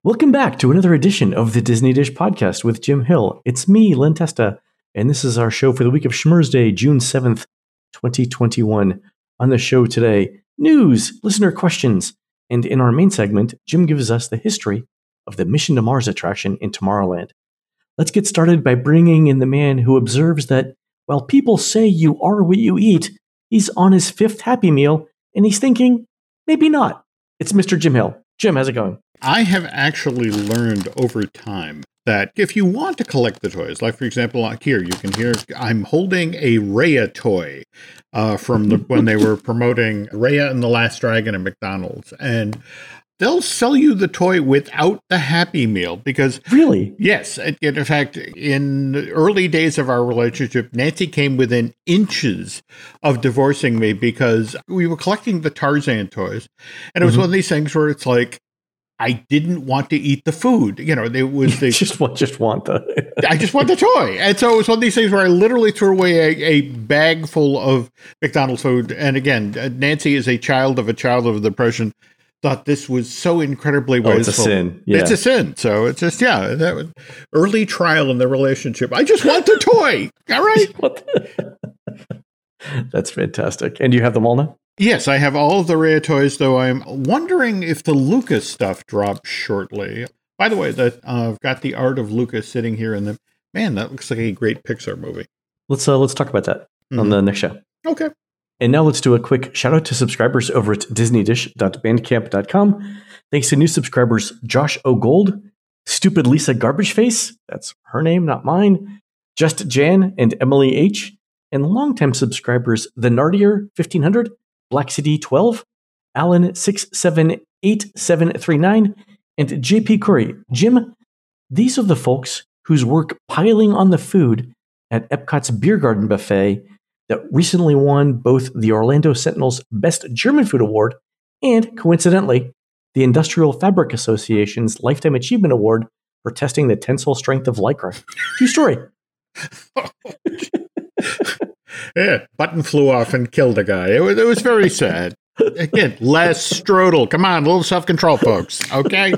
Welcome back to another edition of the Disney Dish Podcast with Jim Hill. It's me, Len Testa, and this is our show for the week of Schmurz Day, June 7th, 2021. On the show today, news, listener questions, and in our main segment, Jim gives us the history of the Mission to Mars attraction in Tomorrowland. Let's get started by bringing in the man who observes that while people say you are what you eat, he's on his fifth Happy Meal, and he's thinking, maybe not. It's Mr. Jim Hill. Jim, how's it going? I have actually learned over time that if you want to collect the toys, like for example, like here, you can hear I'm holding a Raya toy from when they were promoting Raya and the Last Dragon at McDonald's. And they'll sell you the toy without the Happy Meal because... Really? Yes. In fact, in the early days of our relationship, Nancy came within inches of divorcing me because we were collecting the Tarzan toys. And it was one of these things where it's like, I didn't want to eat the food. You know, it was the... just want the... I just want the toy. And so it was one of these things where I literally threw away a bag full of McDonald's food. And again, Nancy is a child of the Depression. Thought this was so incredibly wasteful. It's a sin. Yeah. It's a sin. So it's just, that was early trial in the relationship. I just want the toy. All right. That's fantastic. And do you have them all now? Yes, I have all of the Raya toys, though I'm wondering if the Lucas stuff drops shortly. By the way, I've got the art of Lucas sitting here in the... Man, that looks like a great Pixar movie. Let's talk about that on the next show. Okay. And now let's do a quick shout out to subscribers over at disneydish.bandcamp.com. Thanks to new subscribers Josh O'Gold, Stupid Lisa Garbageface, that's her name, not mine, Just Jan and Emily H, and longtime subscribers The Nardier 1500, Black City 12, Alan 678739, and JP Curry. Jim, these are the folks whose work piling on the food at Epcot's Beer Garden Buffet that recently won both the Orlando Sentinel's Best German Food Award and, coincidentally, the Industrial Fabric Association's Lifetime Achievement Award for testing the tensile strength of Lycra. True story. Yeah, button flew off and killed a guy. It was very sad. Again, less strudel. Come on, a little self-control, folks. Okay?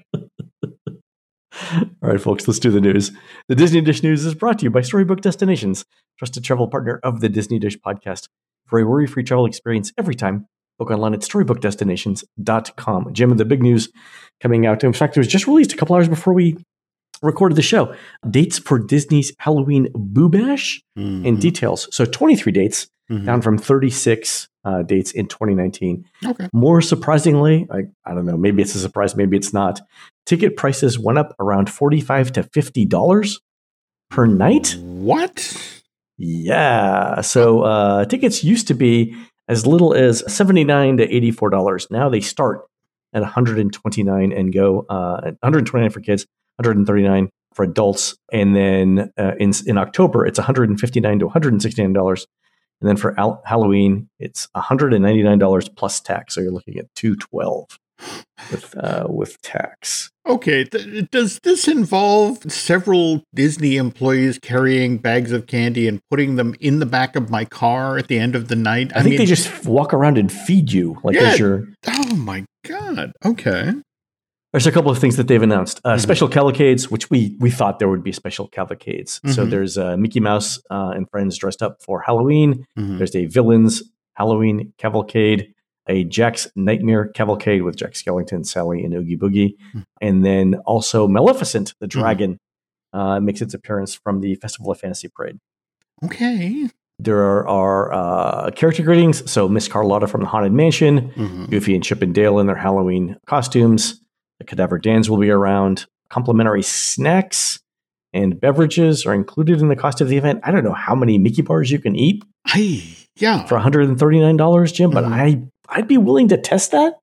All right, folks, let's do the news. The Disney Dish News is brought to you by Storybook Destinations, trusted travel partner of the Disney Dish podcast. For a worry-free travel experience every time, book online at StorybookDestinations.com. Jim, the big news coming out. In fact, it was just released a couple hours before we recorded the show. Dates for Disney's Halloween Boo Bash and details. So 23 dates, down from 36 dates in 2019. Okay. More surprisingly, I don't know, maybe it's a surprise, maybe it's not. Ticket prices went up around $45 to $50 per night. What? Yeah. So tickets used to be as little as $79 to $84. Now they start at $129 and go $129 for kids, $139 for adults, and then in October it's $159 to $169. And then for Halloween, it's $199 plus tax. So you're looking at $212 with tax. Okay. Does this involve several Disney employees carrying bags of candy and putting them in the back of my car at the end of the night? I think they just walk around and feed you as you're... Oh, my God. Okay. There's a couple of things that they've announced. Special cavalcades, which we thought there would be special cavalcades. So there's Mickey Mouse and friends dressed up for Halloween. There's a Villains Halloween cavalcade, a Jack's Nightmare cavalcade with Jack Skellington, Sally, and Oogie Boogie. And then also Maleficent, the dragon, makes its appearance from the Festival of Fantasy Parade. Okay. There are character greetings. So Miss Carlotta from the Haunted Mansion, Goofy and Chip and Dale in their Halloween costumes. The Cadaver Dans will be around. Complimentary snacks and beverages are included in the cost of the event. I don't know how many Mickey bars you can eat for $139, Jim, but I'd be willing to test that.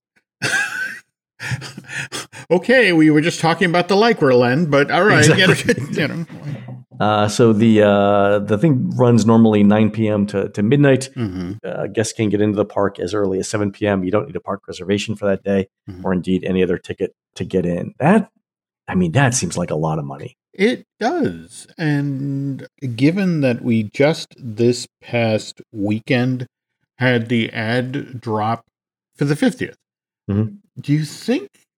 Okay, we were just talking about the Lycra, Len, but all right. Exactly. So the thing runs normally 9 p.m. to midnight. Guests can get into the park as early as 7 p.m. You don't need a park reservation for that day, or indeed any other ticket to get in. That seems like a lot of money. It does. And given that we just this past weekend had the ad drop for the 50th, do you think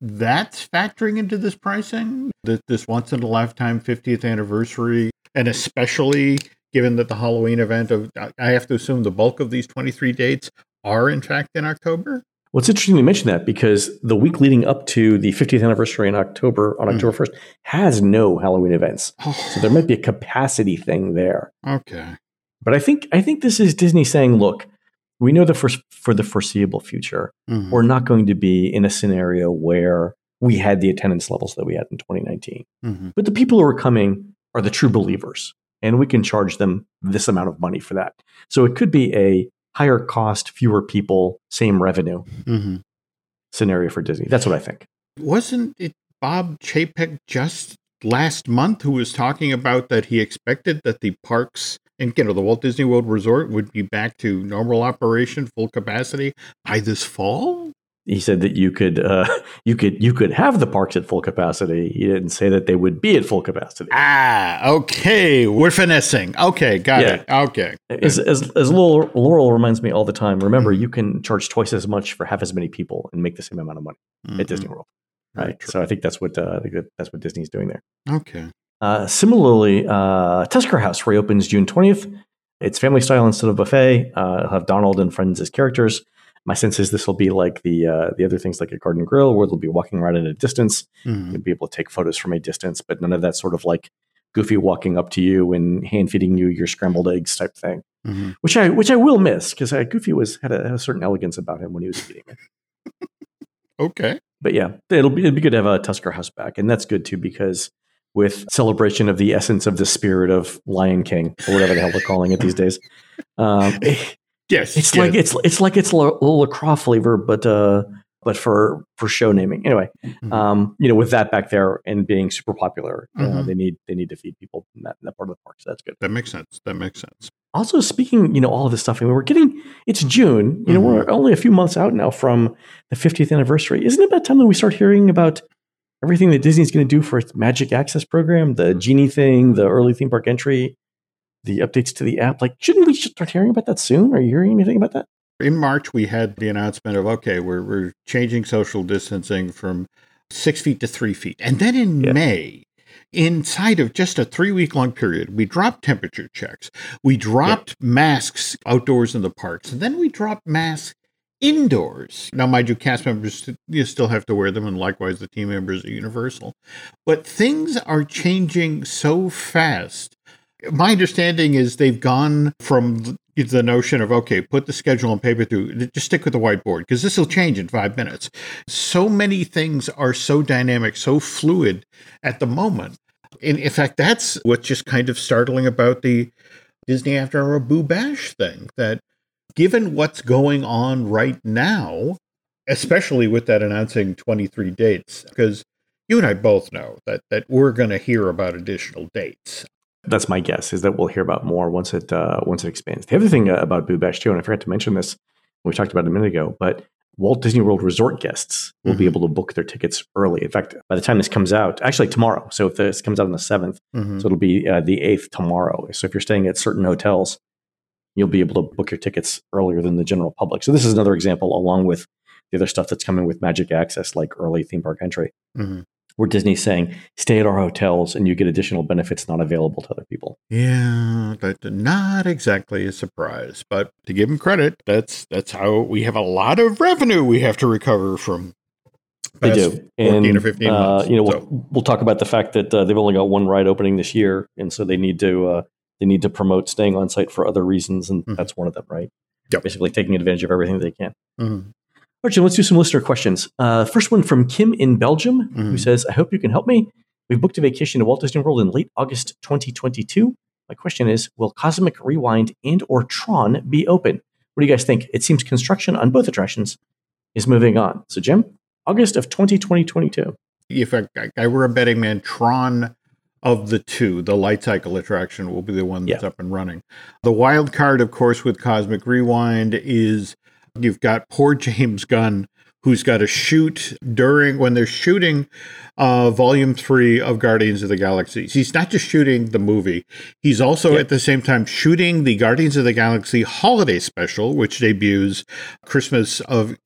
that's factoring into this pricing? This once-in-a-lifetime 50th anniversary, and especially given that the Halloween event, I have to assume the bulk of these 23 dates are, in fact, in October? Well, it's interesting you mention that because the week leading up to the 50th anniversary on October 1st, has no Halloween events. So there might be a capacity thing there. Okay. But I think this is Disney saying, look, we know for the foreseeable future, we're not going to be in a scenario where we had the attendance levels that we had in 2019. But the people who are coming are the true believers, and we can charge them this amount of money for that. So it could be a higher cost, fewer people, same revenue scenario for Disney. That's what I think. Wasn't it Bob Chapek just last month who was talking about that he expected that the parks and the Walt Disney World Resort would be back to normal operation, full capacity by this fall? He said that you could have the parks at full capacity. He didn't say that they would be at full capacity. Okay. We're finessing. Okay, got it. Okay. As Laurel reminds me all the time, remember, you can charge twice as much for half as many people and make the same amount of money at Disney World. Right. So I think that's what Disney's doing there. Okay. Similarly, Tusker House reopens June 20th. It's family style instead of buffet. It'll have Donald and friends as characters. My sense is this will be like the other things, like a Garden Grill, where they'll be walking around at a distance. You'll be able to take photos from a distance, but none of that sort of like Goofy walking up to you and hand feeding you your scrambled eggs type thing, which I will miss because Goofy had a certain elegance about him when he was feeding it. Okay. But yeah, it'd be good to have a Tusker House back, and that's good too because with celebration of the essence of the spirit of Lion King or whatever the hell they're calling it these days. Yes, it's like it's a little LaCroix flavor, but for show naming. Anyway, with that back there and being super popular, they need to feed people in that part of the park. So that's good. That makes sense. Also, speaking, all of this stuff, it's June. We're only a few months out now from the 50th anniversary. Isn't it about time that we start hearing about everything that Disney's going to do for its Magic Access program, the Genie thing, the early theme park entry, the updates to the app? Like, shouldn't we start hearing about that soon? Are you hearing anything about that? In March, we had the announcement of, okay, we're changing social distancing from 6 feet to 3 feet. And then in May, inside of just a 3-week-long period, we dropped temperature checks. We dropped masks outdoors in the parks. And then we dropped masks indoors. Now, mind you, cast members, you still have to wear them, and likewise the team members at Universal. But things are changing so fast. My understanding is they've gone from the notion of, okay, put the schedule on paper through, just stick with the whiteboard, because this will change in 5 minutes. So many things are so dynamic, so fluid at the moment. In fact, that's what's just kind of startling about the Disney After Hour Boo Bash thing, that given what's going on right now, especially with that announcing 23 dates, because you and I both know that we're going to hear about additional dates. That's my guess, is that we'll hear about more once it expands. The other thing about Boo Bash too, and I forgot to mention this when we talked about it a minute ago, but Walt Disney World Resort guests will be able to book their tickets early. In fact, by the time this comes out, actually tomorrow, so if this comes out on the 7th, so it'll be the 8th tomorrow. So if you're staying at certain hotels, you'll be able to book your tickets earlier than the general public. So this is another example, along with the other stuff that's coming with Magic Access, like early theme park entry, where Disney's saying, stay at our hotels and you get additional benefits not available to other people. Yeah, that's not exactly a surprise. But to give them credit, that's how we have a lot of revenue we have to recover from. They do. 14 or 15 months. We'll talk about the fact that they've only got one ride opening this year, and so they need to promote staying on site for other reasons, and that's one of them, right? Yep. Basically taking advantage of everything they can. All right, Jim, let's do some listener questions. First one from Kim in Belgium, who says, I hope you can help me. We've booked a vacation to Walt Disney World in late August 2022. My question is, will Cosmic Rewind and or Tron be open? What do you guys think? It seems construction on both attractions is moving on. So, Jim, August of 2022. If I were a betting man, Tron of the two, the light cycle attraction, will be the one that's up and running. The wild card, of course, with Cosmic Rewind is you've got poor James Gunn, who's got to shoot when they're shooting Volume 3 of Guardians of the Galaxy. He's not just shooting the movie. He's also at the same time shooting the Guardians of the Galaxy holiday special, which debuts Christmas of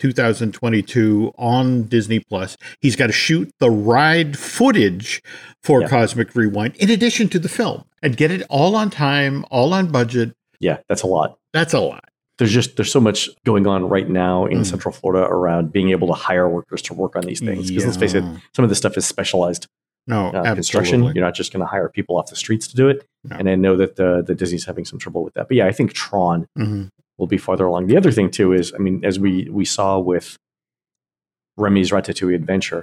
2022 on Disney+. He's got to shoot the ride footage for Cosmic Rewind in addition to the film and get it all on time, all on budget. Yeah, that's a lot. That's a lot. There's so much going on right now in Central Florida around being able to hire workers to work on these things. Because let's face it, some of this stuff is specialized construction. You're not just going to hire people off the streets to do it. No. And I know that the Disney's having some trouble with that. But yeah, I think Tron will be farther along. The other thing too is, I mean, as we saw with Remy's Ratatouille Adventure,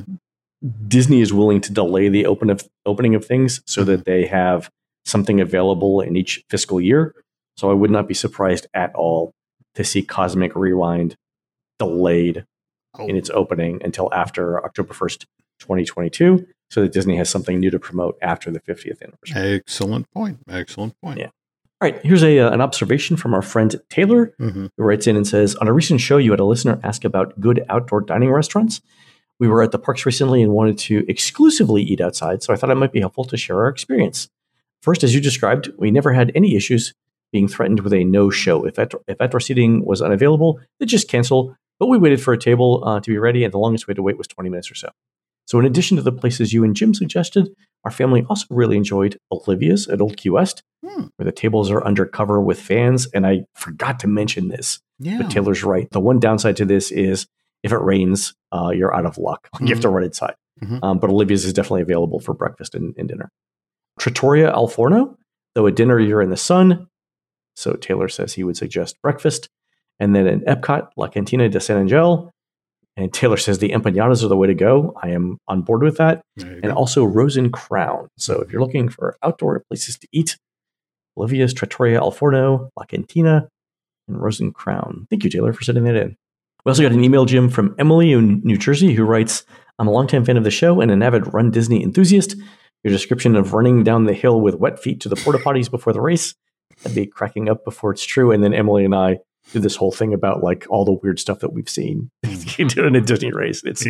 Disney is willing to delay the opening of things so that they have something available in each fiscal year. So I would not be surprised at all to see Cosmic Rewind delayed in its opening until after October 1st, 2022, so that Disney has something new to promote after the 50th anniversary. Excellent point. Excellent point. Yeah. All right. Here's an observation from our friend Taylor, who writes in and says, on a recent show, you had a listener ask about good outdoor dining restaurants. We were at the parks recently and wanted to exclusively eat outside, so I thought it might be helpful to share our experience. First, as you described, we never had any issues being threatened with a no-show. If outdoor seating was unavailable, they just cancel. But we waited for a table to be ready, and the longest we had to wait was 20 minutes or so. So in addition to the places you and Jim suggested, our family also really enjoyed Olivia's at Old Key West, where the tables are undercover with fans. And I forgot to mention this, but Taylor's right. The one downside to this is if it rains, you're out of luck. You have to run inside. But Olivia's is definitely available for breakfast and dinner. Trattoria Al Forno, though at dinner you're in the sun, so Taylor says he would suggest breakfast. And then in Epcot, La Cantina de San Angel. And Taylor says the empanadas are the way to go. I am on board with that. And also Rose and Crown. So if you're looking for outdoor places to eat, Olivia's, Trattoria Al Forno, La Cantina, and Rose and Crown. Thank you, Taylor, for sending that in. We also got an email, Jim, from Emily in New Jersey, who writes, I'm a longtime fan of the show and an avid Run Disney enthusiast. Your description of running down the hill with wet feet to the porta potties before the race, I'd be cracking up before it's true. And then Emily and I did this whole thing about like all the weird stuff that we've seen in a Disney race. It's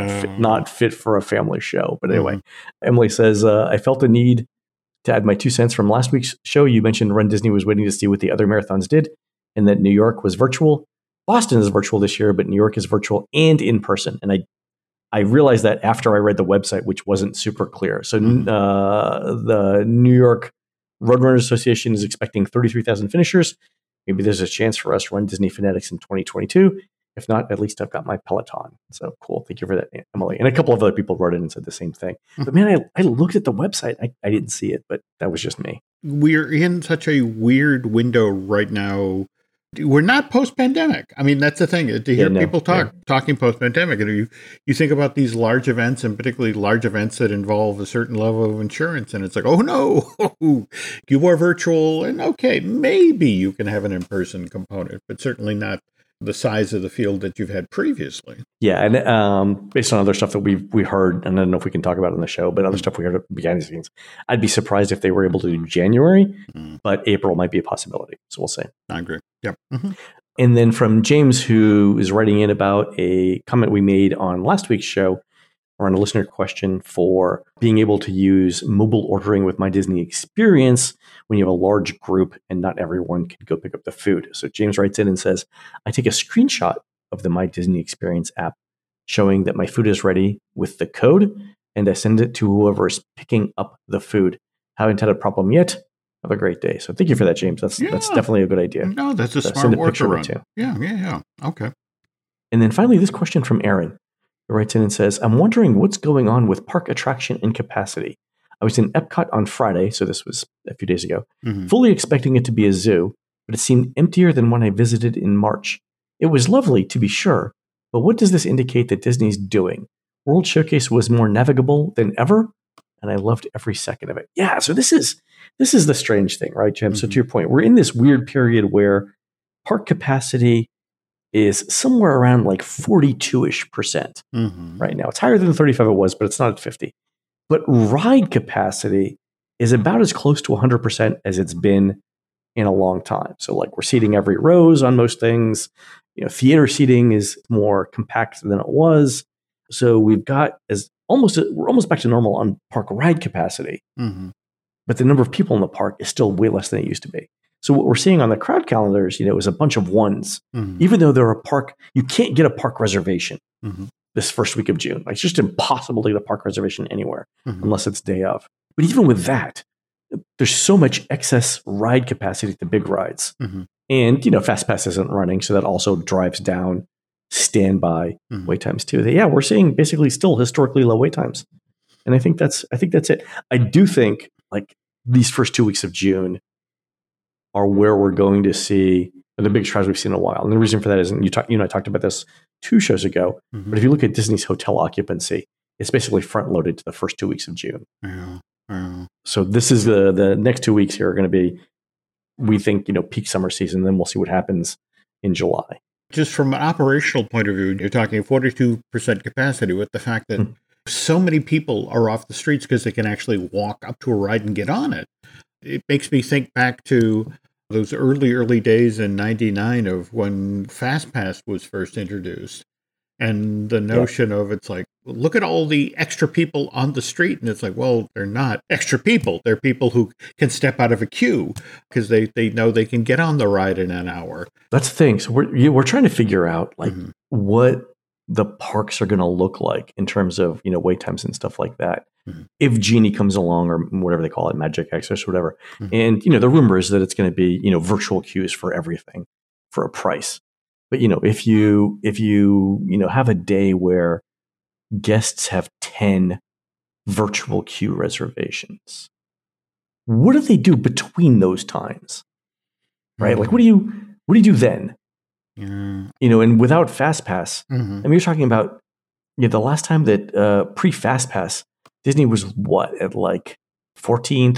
not fit for a family show. But anyway, Emily says, I felt the need to add my 2 cents from last week's show. You mentioned Run Disney was waiting to see what the other marathons did and that New York was virtual. Boston is virtual this year, but New York is virtual and in person. And I realized that after I read the website, which wasn't super clear. So the New York Roadrunners Association is expecting 33,000 finishers. Maybe there's a chance for us to Run Disney Fanatics in 2022. If not, at least I've got my Peloton. So cool. Thank you for that, Emily. And a couple of other people wrote in and said the same thing. But man, I looked at the website. I didn't see it, but that was just me. We're in such a weird window right now. We're not post-pandemic. I mean, that's the thing. To hear people talking post-pandemic, and you think about these large events, and particularly large events that involve a certain level of insurance, and it's like, oh no, you are virtual, and okay, maybe you can have an in-person component, but certainly not the size of the field that you've had previously. Yeah, and based on other stuff that we heard, and I don't know if we can talk about it on the show, but other stuff we heard behind the scenes, I'd be surprised if they were able to do January, but April might be a possibility. So we'll see. I agree. Yep. And then from James, who is writing in about a comment we made on last week's show, or on a listener question for being able to use mobile ordering with My Disney Experience when you have a large group and not everyone can go pick up the food. So James writes in and says, I take a screenshot of the My Disney Experience app showing that my food is ready with the code, and I send it to whoever is picking up the food. Haven't had a problem yet. Have a great day. So thank you for that, James. That's definitely a good idea. No, that's a smart workaround. Yeah. Okay. And then finally, this question from Aaron, who writes in and says, I'm wondering what's going on with park attraction and capacity. I was in Epcot on Friday, so this was a few days ago, fully expecting it to be a zoo, but it seemed emptier than when I visited in March. It was lovely, to be sure, but what does this indicate that Disney's doing? World Showcase was more navigable than ever, and I loved every second of it. Yeah, so this is the strange thing, right, Jim? So to your point, we're in this weird period where park capacity is somewhere around like 42-ish% right now. It's higher than the 35 it was, but it's not at 50. But ride capacity is about as close to 100% as it's been in a long time. So like we're seating every rows on most things. theater seating is more compact than it was. So we're almost back to normal on park ride capacity. Mm-hmm. But the number of people in the park is still way less than it used to be. So what we're seeing on the crowd calendars, is a bunch of ones. Mm-hmm. Even though you can't get a park reservation Mm-hmm. this first week of June. Like, it's just impossible to get a park reservation anywhere Mm-hmm. unless it's day of. But even with that, there's so much excess ride capacity at the big rides. Mm-hmm. And, FastPass isn't running, so that also drives down standby wait times too. We're seeing basically still historically low wait times. And I think that's it. I do think like these first 2 weeks of June are where we're going to see the biggest crowds we've seen in a while. And the reason for that is, you and I talked about this 2 shows ago, Mm-hmm. but if you look at Disney's hotel occupancy, it's basically front loaded to the first 2 weeks of June. Yeah. So this is the next 2 weeks here are going to be, we think, peak summer season. Then we'll see what happens in July. Just from an operational point of view, you're talking 42% capacity with the fact that so many people are off the streets because they can actually walk up to a ride and get on it. It makes me think back to those early days in 99 of when FastPass was first introduced. And the notion of it's like, look at all the extra people on the street. And it's like, well, they're not extra people. They're people who can step out of a queue because they know they can get on the ride in an hour. That's the thing. So we're trying to figure out like what the parks are going to look like in terms of, wait times and stuff like that. Mm-hmm. If Genie comes along or whatever they call it, Magic Access or whatever. Mm-hmm. And, the rumor is that it's going to be, virtual queues for everything for a price. But, if you have a day where guests have 10 virtual queue reservations, what do they do between those times? Right? Mm-hmm. Like, what do you do then? Yeah. And without FastPass, I mean, you're talking about, the last time that pre-FastPass, Disney was at like 14,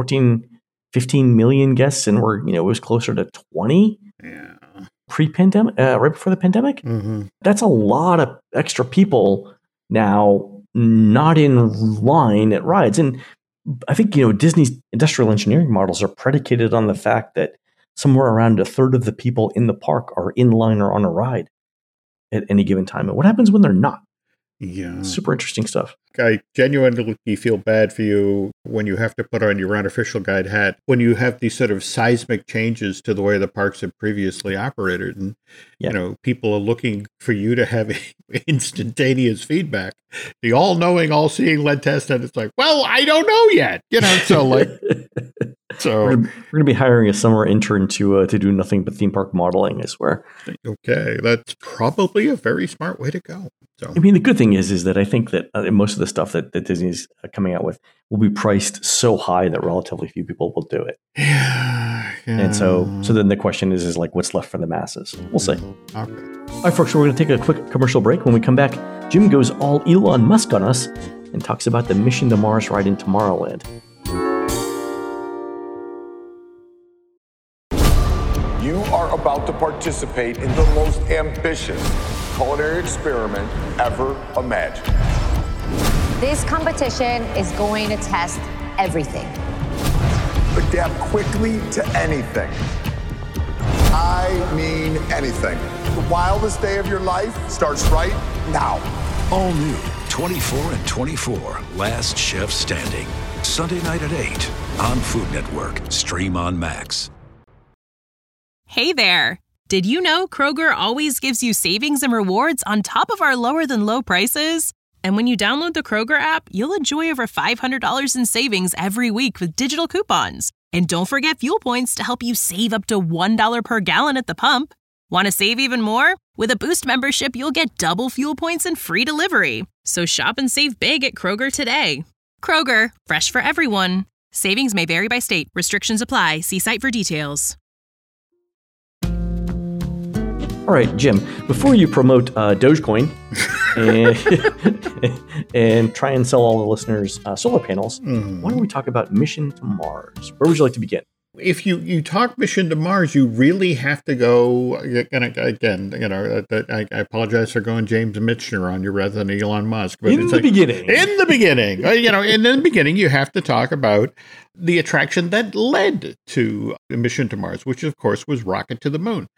15 million guests, and it was closer to 20. Yeah. Pre-pandemic, right before the pandemic. Mm-hmm. That's a lot of extra people now not in line at rides. And I think, Disney's industrial engineering models are predicated on the fact that somewhere around a third of the people in the park are in line or on a ride at any given time. And what happens when they're not? Yeah. Super interesting stuff. I genuinely feel bad for you when you have to put on your unofficial guide hat, when you have these sort of seismic changes to the way the parks have previously operated. And, people are looking for you to have instantaneous feedback. The all-knowing, all-seeing lead test, and it's like, well, I don't know yet. So like... So we're going to be hiring a summer intern to do nothing but theme park modeling, I swear. Okay, that's probably a very smart way to go. So I mean, the good thing is that I think that most of the stuff that Disney's coming out with will be priced so high that relatively few people will do it. Yeah. And so then the question is like, what's left for the masses? We'll see. Okay. All right, folks, so we're going to take a quick commercial break. When we come back, Jim goes all Elon Musk on us and talks about the Mission to Mars ride in Tomorrowland. You are about to participate in the most ambitious culinary experiment ever imagined. This competition is going to test everything. Adapt quickly to anything. I mean anything. The wildest day of your life starts right now. All new 24 and 24, Last Chef Standing. Sunday night at 8 on Food Network. Stream on Max. Hey there! Did you know Kroger always gives you savings and rewards on top of our lower-than-low prices? And when you download the Kroger app, you'll enjoy over $500 in savings every week with digital coupons. And don't forget fuel points to help you save up to $1 per gallon at the pump. Want to save even more? With a Boost membership, you'll get double fuel points and free delivery. So shop and save big at Kroger today. Kroger, fresh for everyone. Savings may vary by state. Restrictions apply. See site for details. All right, Jim, before you promote Dogecoin and try and sell all the listeners solar panels, why don't we talk about Mission to Mars? Where would you like to begin? If you talk Mission to Mars, you really have to go, again, I apologize for going James Michener on you rather than Elon Musk. But in the beginning, in the beginning, you have to talk about the attraction that led to Mission to Mars, which, of course, was Rocket to the Moon.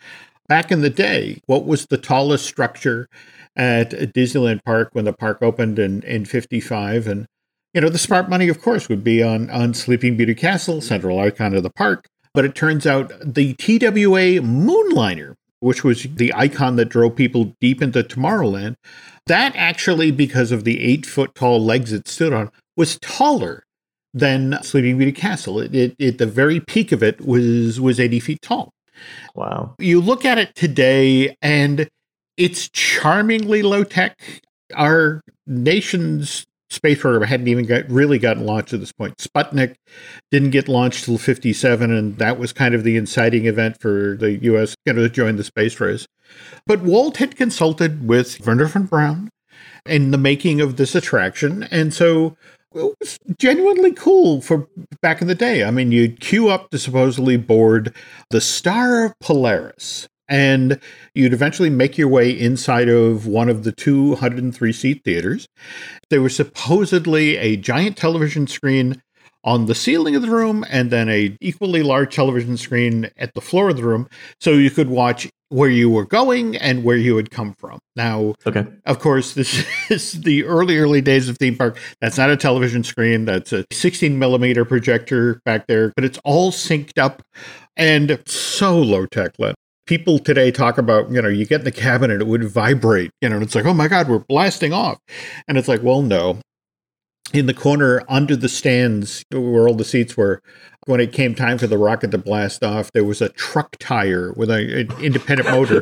back in the day, what was the tallest structure at Disneyland Park when the park opened in 55? And, the smart money, of course, would be on Sleeping Beauty Castle, central icon of the park. But it turns out the TWA Moonliner, which was the icon that drove people deep into Tomorrowland, that actually, because of the 8-foot-tall legs it stood on, was taller than Sleeping Beauty Castle. It the very peak of it was 80 feet tall. Wow. You look at it today, and it's charmingly low-tech. Our nation's space program hadn't even really gotten launched at this point. Sputnik didn't get launched till 57, and that was kind of the inciting event for the U.S. To join the space race. But Walt had consulted with Wernher von Braun in the making of this attraction, and so it was genuinely cool for back in the day. I mean, you'd queue up to supposedly board the Star of Polaris, and you'd eventually make your way inside of one of the 203-seat theaters. There was supposedly a giant television screen on the ceiling of the room, and then a equally large television screen at the floor of the room, so you could watch where you were going and where you had come from. Now, Of course, this is the early days of theme park. That's not a television screen. That's a 16-millimeter projector back there, but it's all synced up and so low-tech, Len. People today talk about, you get in the cabin and it would vibrate, and it's like, oh my God, we're blasting off. And it's like, well, no. In the corner under the stands where all the seats were, when it came time for the rocket to blast off, there was a truck tire with an independent motor.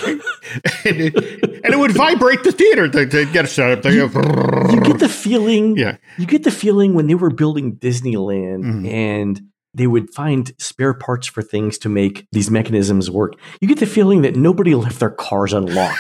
and it would vibrate the theater to get us set up. You get the feeling, You get the feeling when they were building Disneyland and they would find spare parts for things to make these mechanisms work. You get the feeling that nobody left their cars unlocked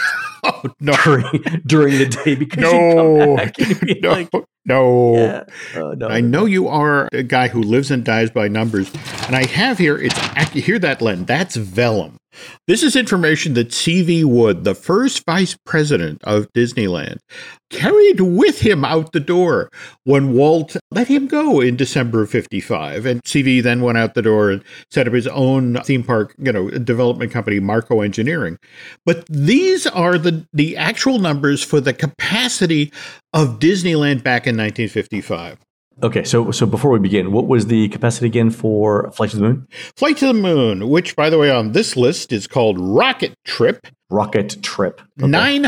during the day because you come back and you'd be no. I know you are a guy who lives and dies by numbers, and I have here, you hear that, Len? That's vellum. This is information that C.V. Wood, the first vice president of Disneyland, carried with him out the door when Walt let him go in December of 55. And C.V. then went out the door and set up his own theme park, development company, Marco Engineering. But these are the actual numbers for the capacity of Disneyland back in 1955. Okay, so before we begin, what was the capacity again for Flight to the Moon? Flight to the Moon, which, by the way, on this list is called Rocket Trip. Rocket Trip. Okay.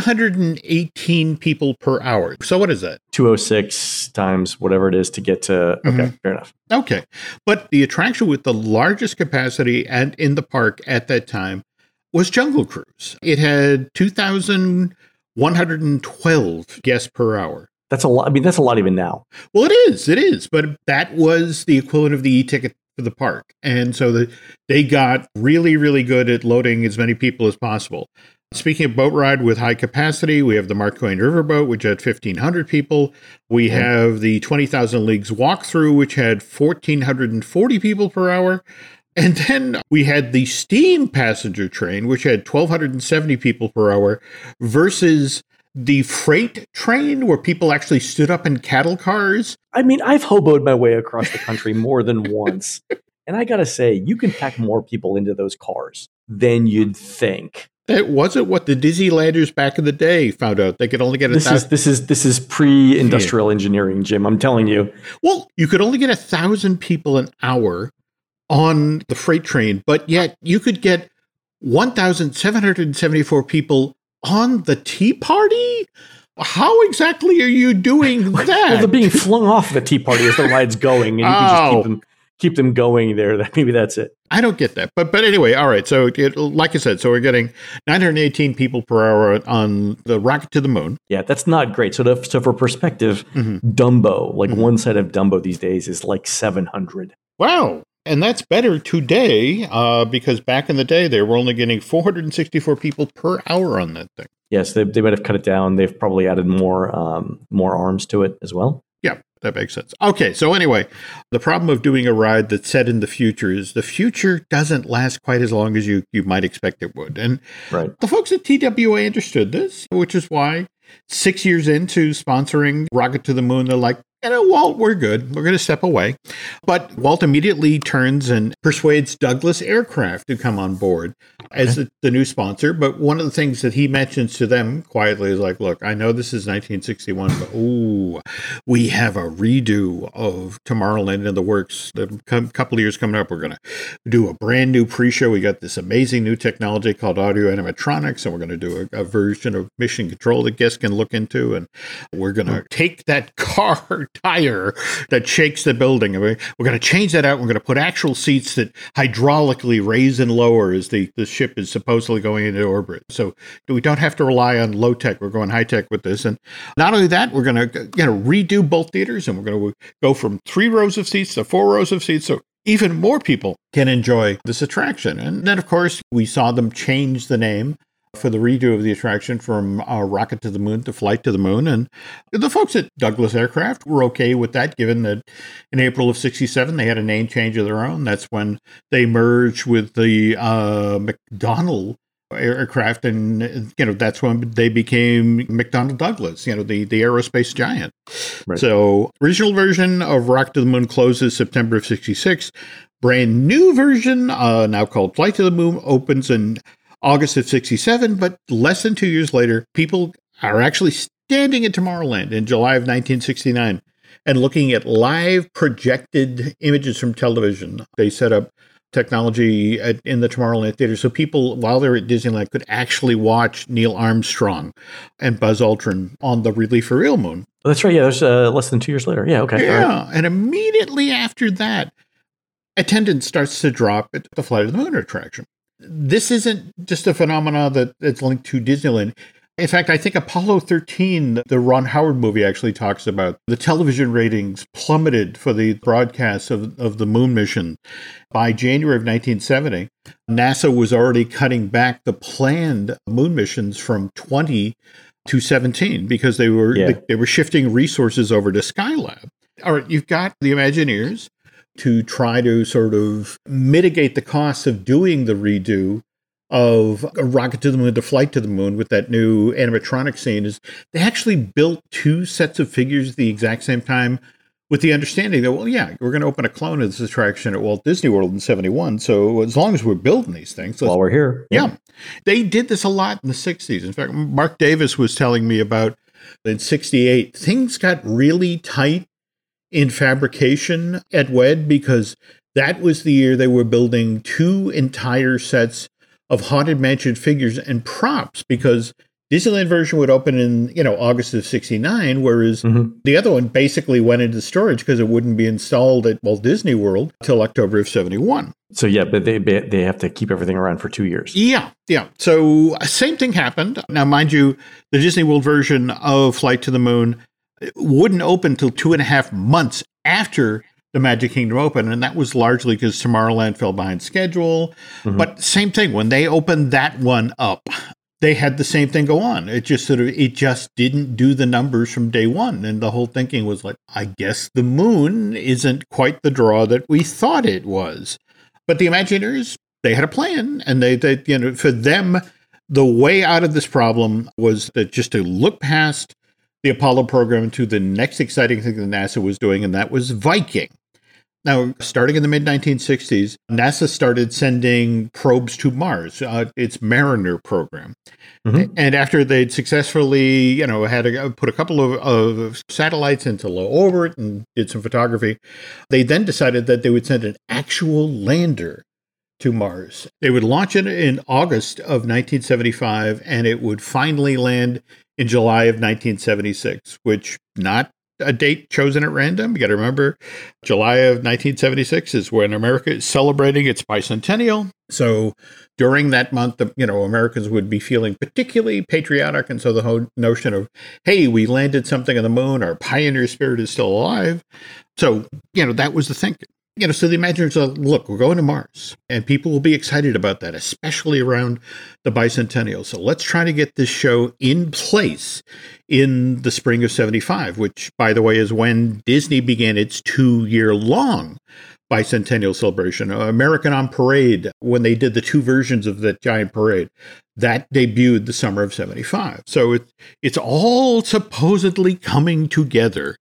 918 people per hour. So what is that? 206 times whatever it is to get to... Okay, fair enough. Okay. But the attraction with the largest capacity and in the park at that time was Jungle Cruise. It had 2,112 guests per hour. That's a lot. I mean, that's a lot even now. Well, it is. But that was the equivalent of the e-ticket for the park. And so they got really, really good at loading as many people as possible. Speaking of boat ride with high capacity, we have the Mark Twain Riverboat, which had 1,500 people. We have the 20,000 Leagues Walkthrough, which had 1,440 people per hour. And then we had the steam passenger train, which had 1,270 people per hour, versus the freight train, where people actually stood up in cattle cars. I mean, I've hoboed my way across the country more than once. And I got to say, you can pack more people into those cars than you'd think. It wasn't what the Disneylanders back in the day found out. They could only get This is pre-industrial engineering, Jim. I'm telling you. Well, you could only get 1,000 people an hour on the freight train, but yet you could get 1,774 people on the Tea Party? How exactly are you doing that? Well, they're being flung off the Tea Party as the ride's going, and you can just keep them going there. Maybe that's it. I don't get that. But anyway, all right. So like I said, so we're getting 918 people per hour on the Rocket to the Moon. Yeah, that's not great. So for perspective, Dumbo, one side of Dumbo these days is like 700. Wow. And that's better today because back in the day, they were only getting 464 people per hour on that thing. Yes, they might have cut it down. They've probably added more arms to it as well. Yeah, that makes sense. Okay, so anyway, the problem of doing a ride that's set in the future is the future doesn't last quite as long as you might expect it would. And the folks at TWA understood this, which is why 6 years into sponsoring Rocket to the Moon, they're like, Walt, we're good. We're going to step away. But Walt immediately turns and persuades Douglas Aircraft to come on board as the new sponsor. But one of the things that he mentions to them quietly is like, look, I know this is 1961, but we have a redo of Tomorrowland in the works. A couple of years coming up, we're going to do a brand new pre-show. We got this amazing new technology called audio animatronics, and we're going to do a version of Mission Control that guests can look into. And we're going to take that car tire that shakes the building. We're going to change that out. We're going to put actual seats that hydraulically raise and lower as the ship is supposedly going into orbit. So we don't have to rely on low tech. We're going high tech with this. And not only that, we're going to redo both theaters, and we're going to go from 3 rows of seats to 4 rows of seats. So even more people can enjoy this attraction. And then, of course, we saw them change the name for the redo of the attraction from Rocket to the Moon to Flight to the Moon. And the folks at Douglas Aircraft were okay with that, given that in April of 67, they had a name change of their own. That's when they merged with the McDonnell Aircraft, and that's when they became McDonnell Douglas, the aerospace giant. Right. So original version of Rocket to the Moon closes September of 66. Brand new version, now called Flight to the Moon, opens in August of 67, but less than 2 years later, people are actually standing at Tomorrowland in July of 1969 and looking at live projected images from television. They set up technology in the Tomorrowland Theater so people, while they're at Disneyland, could actually watch Neil Armstrong and Buzz Aldrin on the Really For Real moon. Oh, that's right. Yeah, there's less than 2 years later. Yeah, okay. Yeah, and immediately after that, attendance starts to drop at the Flight of the Moon attraction. This isn't just a phenomenon that's linked to Disneyland. In fact, I think Apollo 13, the Ron Howard movie, actually talks about the television ratings plummeted for the broadcast of the moon mission. By January of 1970, NASA was already cutting back the planned moon missions from 20 to 17 because they were shifting resources over to Skylab. All right, you've got the Imagineers to try to sort of mitigate the costs of doing the redo of a Rocket to the Moon to Flight to the Moon with that new animatronic scene. Is they actually built 2 sets of figures at the exact same time with the understanding that, we're going to open a clone of this attraction at Walt Disney World in 71. So as long as we're building these things. While we're here. Yeah. They did this a lot in the 60s. In fact, Mark Davis was telling me about in 68, things got really tight in fabrication at WED because that was the year they were building 2 entire sets of Haunted Mansion figures and props, because Disneyland version would open in, August of 69, whereas the other one basically went into storage because it wouldn't be installed at Walt Disney World till October of 71. So, yeah, but they have to keep everything around for 2 years. Yeah. So same thing happened. Now, mind you, the Disney World version of Flight to the Moon wouldn't open until 2.5 months after the Magic Kingdom opened, and that was largely because Tomorrowland fell behind schedule. But same thing, when they opened that one up, they had the same thing go on. It just didn't do the numbers from day one, and the whole thinking was like, I guess the moon isn't quite the draw that we thought it was. But the Imagineers, they had a plan, and they for them, the way out of this problem was that just to look past the Apollo program to the next exciting thing that NASA was doing, and that was Viking. Now, starting in the mid-1960s, NASA started sending probes to Mars, its Mariner program. And after they'd successfully, had to put a couple of satellites into low orbit and did some photography, they then decided that they would send an actual lander to Mars. They would launch it in August of 1975, and it would finally land in July of 1976, which not a date chosen at random. You got to remember, July of 1976 is when America is celebrating its bicentennial. So during that month, Americans would be feeling particularly patriotic. And so the whole notion of, hey, we landed something on the moon, our pioneer spirit is still alive. So, that was the thinking. So the Imagineers are, look, we're going to Mars, and people will be excited about that, especially around the bicentennial. So let's try to get this show in place in the spring of 75, which, by the way, is when Disney began its 2-year-long bicentennial celebration. American on Parade, when they did the 2 versions of that giant parade, that debuted the summer of 75. So it's all supposedly coming together.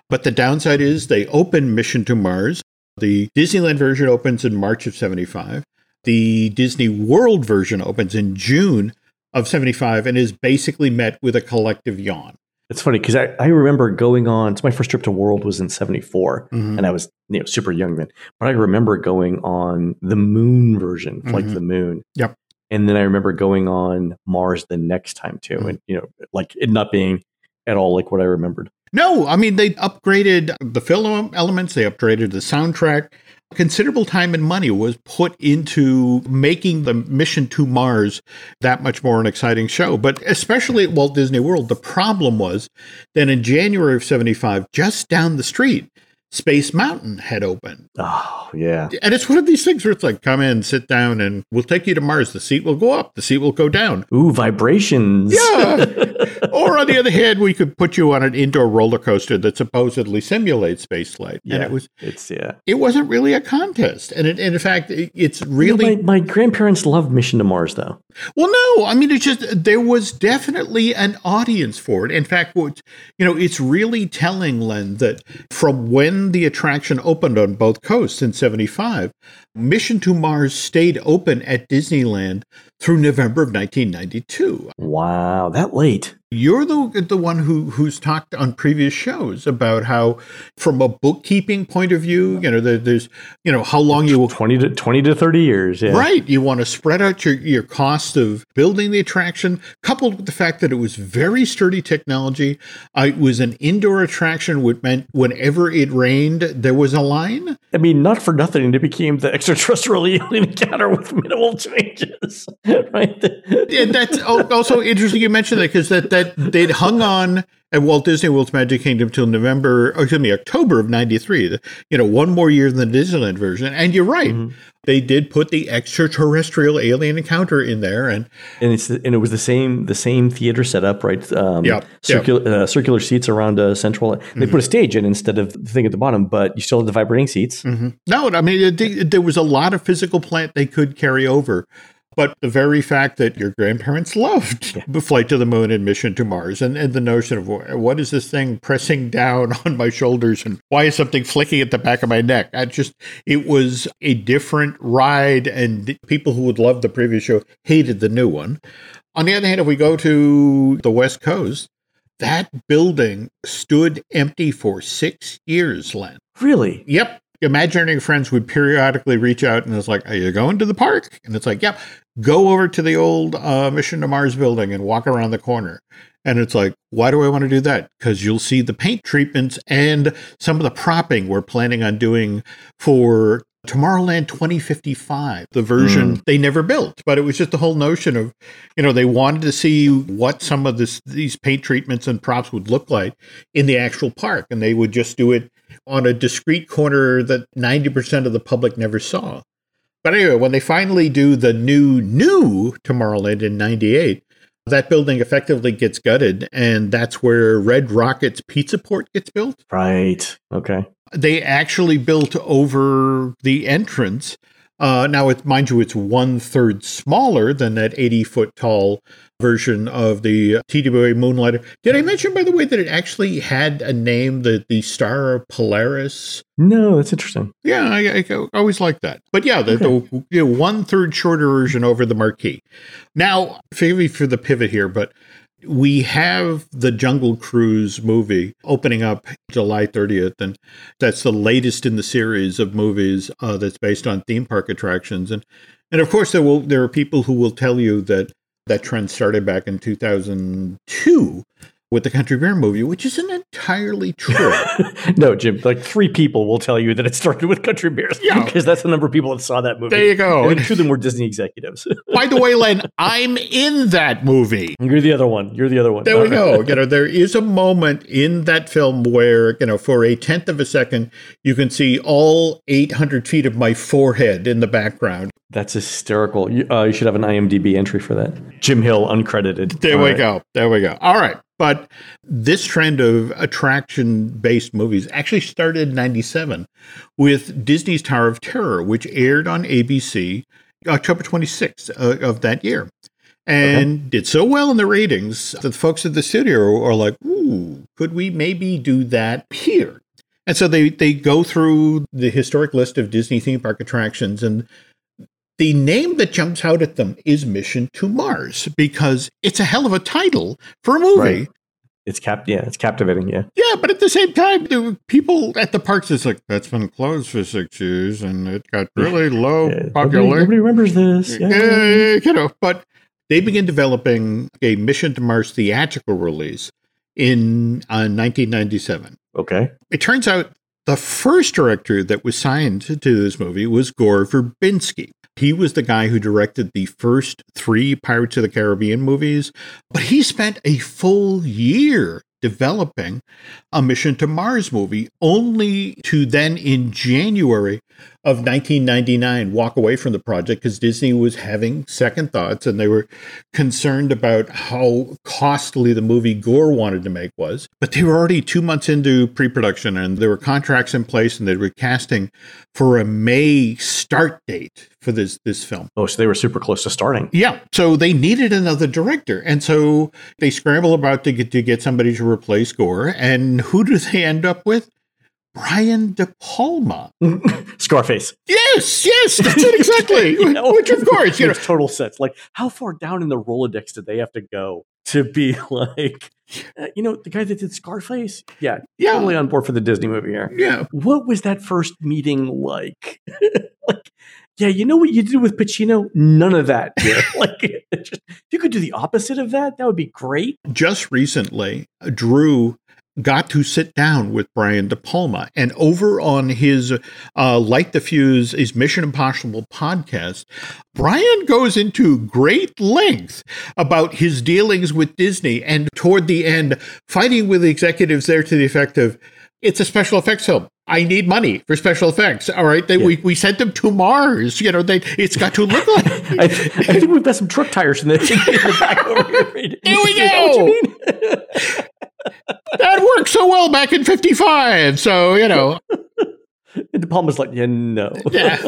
But the downside is they open Mission to Mars. The Disneyland version opens in March of 75. The Disney World version opens in June of 75 and is basically met with a collective yawn. It's funny because I remember going on. So my first trip to World was in 74, and I was super young then. But I remember going on the Moon version, Flight to the Moon. Yep. And then I remember going on Mars the next time too, and like it not being at all like what I remembered. No, I mean they upgraded the film elements, they upgraded the soundtrack. Considerable time and money was put into making the Mission to Mars that much more an exciting show. But especially at Walt Disney World, the problem was that in January of 75, just down the street, Space Mountain had opened. Oh, yeah. And it's one of these things where it's like, come in, sit down, and we'll take you to Mars. The seat will go up, the seat will go down. Ooh, vibrations. Yeah. Or on the other hand, we could put you on an indoor roller coaster that supposedly simulates spaceflight. Yeah, and it wasn't really a contest. And in fact, it's really... my grandparents loved Mission to Mars, though. Well, no, I mean, it's just, there was definitely an audience for it. In fact, it's really telling, Len, that from when the attraction opened on both coasts in 75, Mission to Mars stayed open at Disneyland through November of 1992. Wow, that late. You're the one who's talked on previous shows about how, from a bookkeeping point of view, there's how long you will 20 to 30 years, yeah. Right, you want to spread out your cost of building the attraction, coupled with the fact that it was very sturdy technology. It was an indoor attraction, which meant whenever it rained, there was a line. I mean, not for nothing, it became the extraterrestrial alien encounter with minimal changes, right? And that's also interesting you mentioned that, because that they'd hung on at Walt Disney World's Magic Kingdom till October of 93. One more year than the Disneyland version. And you're right. They did put the extraterrestrial alien encounter in there, and it was the same theater setup, right? Circular seats around central. They put a stage in instead of the thing at the bottom, but you still had the vibrating seats. No, I mean there was a lot of physical plant they could carry over. But the very fact that your grandparents loved Flight to the Moon and Mission to Mars, and the notion of what is this thing pressing down on my shoulders, and why is something flicking at the back of my neck? It was a different ride, and people who would love the previous show hated the new one. On the other hand, if we go to the West Coast, that building stood empty for 6 years, Len. Really? Yep. Imaginary friends would periodically reach out and it's like, are you going to the park? And it's like, yep, go over to the old Mission to Mars building and walk around the corner. And it's like, why do I want to do that? Because you'll see the paint treatments and some of the propping we're planning on doing for Tomorrowland 2055, the version they never built. But it was just the whole notion of, they wanted to see what some of these paint treatments and props would look like in the actual park. And they would just do it on a discrete corner that 90% of the public never saw. But anyway, when they finally do the new Tomorrowland in 98, that building effectively gets gutted, and that's where Red Rocket's Pizza Port gets built. Right. Okay. They actually built over the entrance. Now, mind you, it's 1/3 smaller than that 80-foot tall version of the TWA Moonlighter. Did I mention, by the way, that it actually had a name, the Star Polaris? No, that's interesting. Yeah, I always like that. But yeah, the 1/3 shorter version over the marquee. Now, forgive me for the pivot here, but we have the Jungle Cruise movie opening up July 30th, and that's the latest in the series of movies that's based on theme park attractions. And of course, there are people who will tell you that trend started back in 2002 with the Country Bear movie, which isn't entirely true. No, Jim, like 3 people will tell you that it started with Country Bears. Yeah. Because that's the number of people that saw that movie. There you go. And 2 of them were Disney executives. By the way, Len, I'm in that movie. You're the other one. There we go. There is a moment in that film where, for a 1/10 of a second, you can see all 800 feet of my forehead in the background. That's hysterical. You should have an IMDb entry for that. Jim Hill, uncredited. There we go. All right. But this trend of attraction-based movies actually started in 97 with Disney's Tower of Terror, which aired on ABC October 26th of that year. And did so well in the ratings that the folks at the studio are like, ooh, could we maybe do that here? And so they go through the historic list of Disney theme park attractions, and the name that jumps out at them is Mission to Mars, because it's a hell of a title for a movie. Right. It's captivating, yeah. Yeah, but at the same time, there were people at the parks that's like, that's been closed for 6 years, and it got really low popularity. Nobody remembers this. Yeah. But they began developing a Mission to Mars theatrical release in 1997. Okay. It turns out the first director that was signed to this movie was Gore Verbinski. He was the guy who directed the first 3 Pirates of the Caribbean movies, but he spent a full year developing a Mission to Mars movie, only to then in January of 1999 walk away from the project because Disney was having second thoughts and they were concerned about how costly the movie Gore wanted to make was. But they were already 2 months into pre-production and there were contracts in place and they were casting for a May start date for this film. Oh, so they were super close to starting. Yeah. So they needed another director. And so they scramble about to get somebody to replace Gore. And who do they end up with? Brian De Palma. Scarface. Yes, that's it exactly. Which, of course, makes total sense. Like, how far down in the Rolodex did they have to go to be like, the guy that did Scarface? Yeah, totally on board for the Disney movie here. Yeah. What was that first meeting like? Yeah, you know what you did with Pacino? None of that. Yeah. If you could do the opposite of that, that would be great. Just recently, Drew got to sit down with Brian De Palma, and over on his Light the Fuse is Mission Impossible podcast, Brian goes into great length about his dealings with Disney, and toward the end, fighting with the executives there to the effect of, it's a special effects film. I need money for special effects. All right. We sent them to Mars. It's got to look like. I think we've got some truck tires in the back over here. Here we go. That worked so well back in 55. So, And De Palma's like, no. Yeah.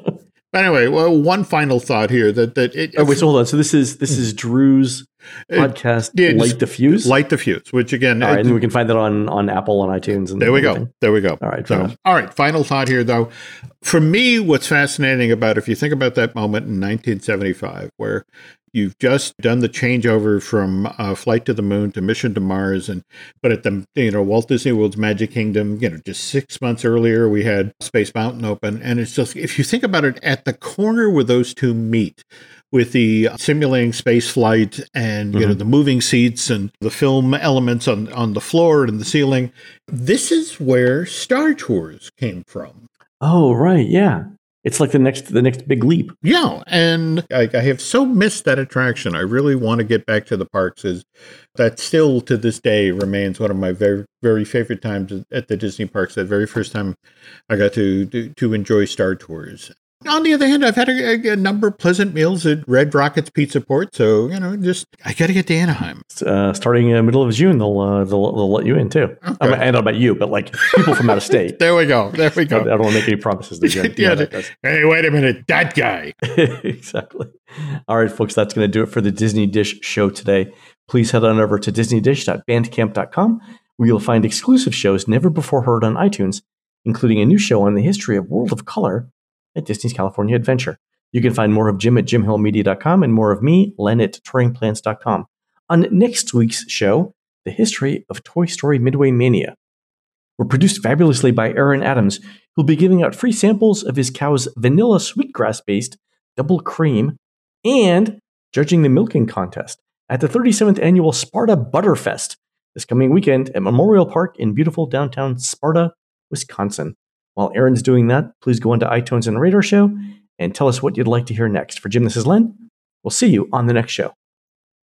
But anyway, one final thought here so hold on. So this is Drew's podcast, Light the Fuse? Light the Fuse, which again... All right, and we can find that on Apple, on iTunes. And there we go. All right. All right, final thought here, though. For me, what's fascinating about, if you think about that moment in 1975, where you've just done the changeover from Flight to the Moon to Mission to Mars, but at the Walt Disney World's Magic Kingdom, just 6 months earlier we had Space Mountain open, and it's just, if you think about it, at the corner where those two meet, with the simulating space flight and the moving seats and the film elements on the floor and the ceiling, this is where Star Tours came from. Oh, right, yeah. It's like the next big leap. Yeah, and I have so missed that attraction. I really want to get back to the parks. That still to this day remains one of my very, very favorite times at the Disney parks. That very first time I got to enjoy Star Tours. On the other hand, I've had a number of pleasant meals at Red Rocket's Pizza Port. So, I got to get to Anaheim. Starting in the middle of June, they'll let you in too. Okay. I don't know about you, but like people from out of state. There we go. I don't want to make any promises. Hey, wait a minute. That guy. Exactly. All right, folks, that's going to do it for the Disney Dish show today. Please head on over to disneydish.bandcamp.com, where you'll find exclusive shows never before heard on iTunes, including a new show on the history of World of Color at Disney's California Adventure. You can find more of Jim at jimhillmedia.com and more of me, Len, at touringplans.com. On next week's show, the history of Toy Story Midway Mania. We're produced fabulously by Aaron Adams, who'll be giving out free samples of his cow's vanilla sweetgrass-based double cream and judging the milking contest at the 37th annual Sparta Butterfest this coming weekend at Memorial Park in beautiful downtown Sparta, Wisconsin. While Aaron's doing that, please go into iTunes and Radar Show and tell us what you'd like to hear next. For Jim, this is Len. We'll see you on the next show.